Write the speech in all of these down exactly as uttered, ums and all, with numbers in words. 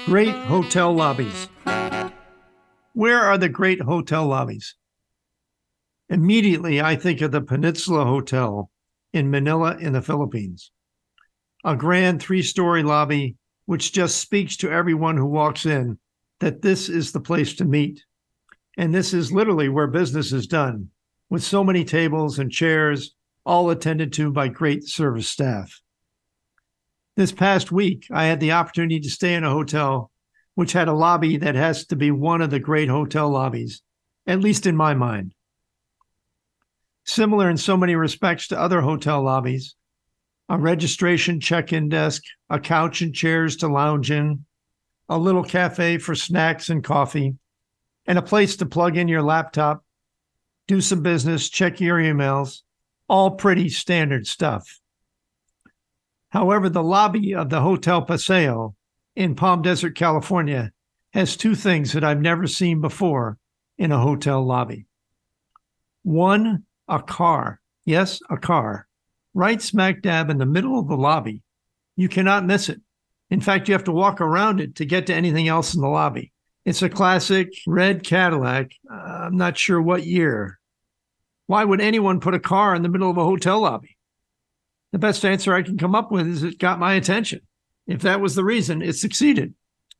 Great hotel lobbies. Where are the great hotel lobbies? Immediately, I think of the Peninsula Hotel in Manila in the Philippines, a grand three story lobby which just speaks to everyone who walks in that this is the place to meet. And this is literally where business is done, with so many tables and chairs, all attended to by great service staff. This past week, I had the opportunity to stay in a hotel which had a lobby that has to be one of the great hotel lobbies, at least in my mind. Similar in so many respects to other hotel lobbies, a registration check-in desk, a couch and chairs to lounge in, a little cafe for snacks and coffee, and a place to plug in your laptop, do some business, check your emails, all pretty standard stuff. However, the lobby of the Hotel Paseo in Palm Desert, California, has two things that I've never seen before in a hotel lobby. One, a car. Yes, a car. Right smack dab in the middle of the lobby. You cannot miss it. In fact, you have to walk around it to get to anything else in the lobby. It's a classic red Cadillac. Uh, I'm not sure what year. Why would anyone put a car in the middle of a hotel lobby? The best answer I can come up with is it got my attention. If that was the reason, it succeeded.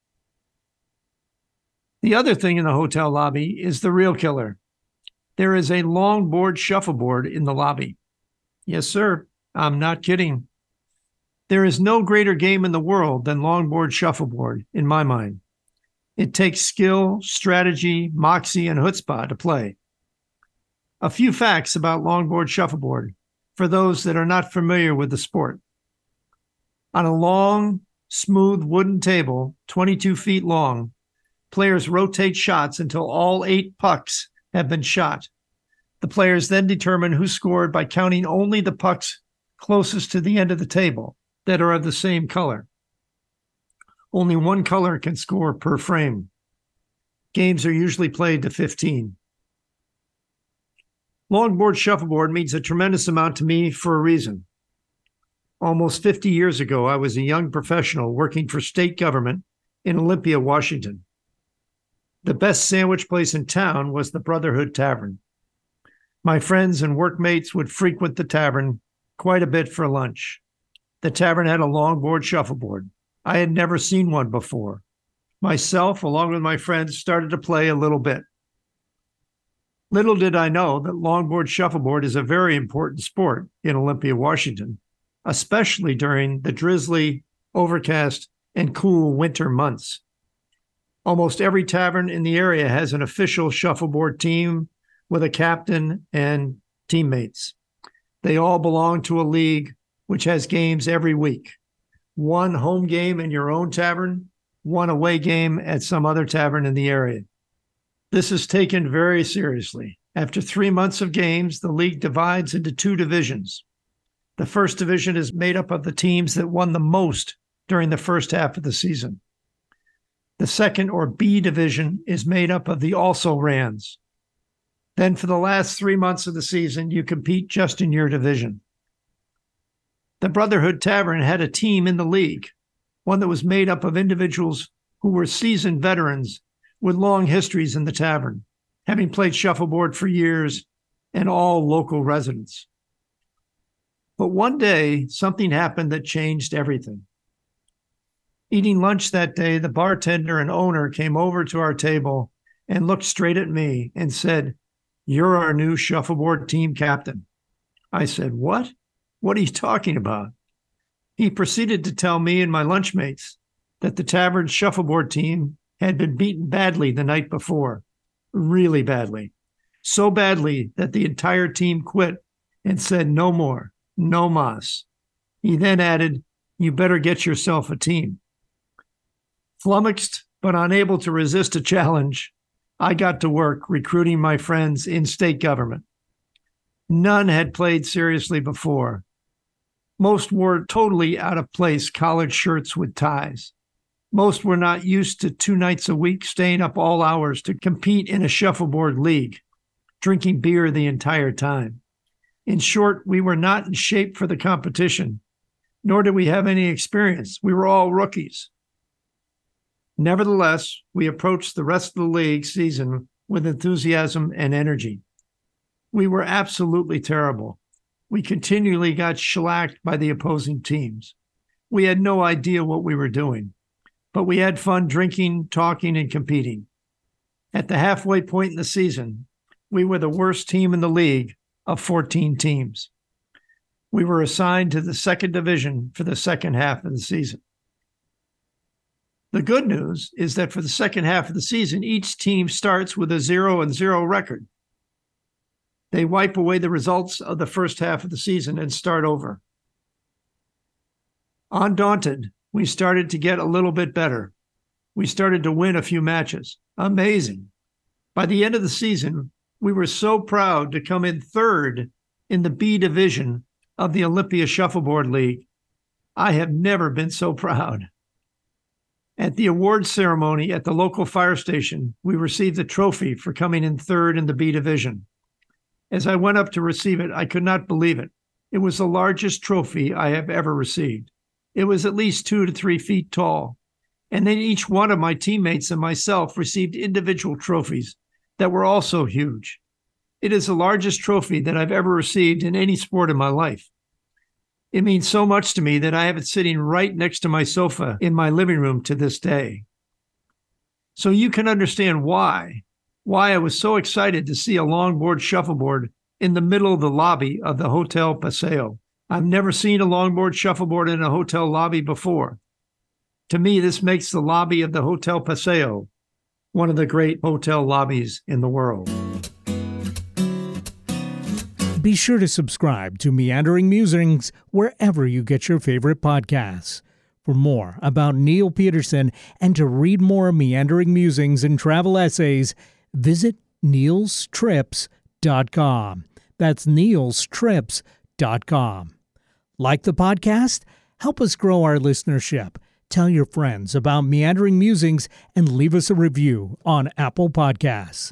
The other thing in the hotel lobby is the real killer. There is a longboard shuffleboard in the lobby. Yes, sir. I'm not kidding. There is no greater game in the world than longboard shuffleboard, in my mind. It takes skill, strategy, moxie, and chutzpah to play. A few facts about longboard shuffleboard for those that are not familiar with the sport. On a long, smooth wooden table, twenty-two feet long, players rotate shots until all eight pucks have been shot. The players then determine who scored by counting only the pucks closest to the end of the table that are of the same color. Only one color can score per frame. Games are usually played to fifteen. Longboard shuffleboard means a tremendous amount to me for a reason. Almost fifty years ago, I was a young professional working for state government in Olympia, Washington. The best sandwich place in town was the Brotherhood Tavern. My friends and workmates would frequent the tavern quite a bit for lunch. The tavern had a longboard shuffleboard. I had never seen one before. Myself, along with my friends, started to play a little bit. Little did I know that longboard shuffleboard is a very important sport in Olympia, Washington, especially during the drizzly, overcast, and cool winter months. Almost every tavern in the area has an official shuffleboard team with a captain and teammates. They all belong to a league which has games every week. One home game in your own tavern, one away game at some other tavern in the area. This is taken very seriously. After three months of games, the league divides into two divisions. The first division is made up of the teams that won the most during the first half of the season. The second, or B division, is made up of the also-rans. Then for the last three months of the season, you compete just in your division. The Brotherhood Tavern had a team in the league, one that was made up of individuals who were seasoned veterans with long histories in the tavern, having played shuffleboard for years, and all local residents. But one day, something happened that changed everything. Eating lunch that day, the bartender and owner came over to our table and looked straight at me and said, "You're our new shuffleboard team captain." I said, "What? What are you talking about?" He proceeded to tell me and my lunchmates that the tavern shuffleboard team had been beaten badly the night before, really badly, so badly that the entire team quit and said no more. No mas. He then added, "You better get yourself a team." Flummoxed, but unable to resist a challenge, I got to work recruiting my friends in state government. None had played seriously before. Most wore totally out of place college shirts with ties. Most were not used to two nights a week staying up all hours to compete in a shuffleboard league, drinking beer the entire time. In short, we were not in shape for the competition, nor did we have any experience. We were all rookies. Nevertheless, we approached the rest of the league season with enthusiasm and energy. We were absolutely terrible. We continually got shellacked by the opposing teams. We had no idea what we were doing, but we had fun drinking, talking, and competing. At the halfway point in the season, we were the worst team in the league of fourteen teams. We were assigned to the second division for the second half of the season. The good news is that for the second half of the season, each team starts with a zero and zero record. They wipe away the results of the first half of the season and start over. Undaunted, we started to get a little bit better. We started to win a few matches. Amazing. By the end of the season, we were so proud to come in third in the B division of the Olympia Shuffleboard League. I have never been so proud. At the awards ceremony at the local fire station, we received a trophy for coming in third in the B division. As I went up to receive it, I could not believe it. It was the largest trophy I have ever received. It was at least two to three feet tall. And then each one of my teammates and myself received individual trophies that were also huge. It is the largest trophy that I've ever received in any sport in my life. It means so much to me that I have it sitting right next to my sofa in my living room to this day. So you can understand why, why I was so excited to see a longboard shuffleboard in the middle of the lobby of the Hotel Paseo. I've never seen a longboard shuffleboard in a hotel lobby before. To me, this makes the lobby of the Hotel Paseo one of the great hotel lobbies in the world. Be sure to subscribe to Meandering Musings wherever you get your favorite podcasts. For more about Neil Peterson and to read more Meandering Musings and travel essays, visit neils trips dot com. That's neils trips dot com. Like the podcast? Help us grow our listenership. Tell your friends about Meandering Musings and leave us a review on Apple Podcasts.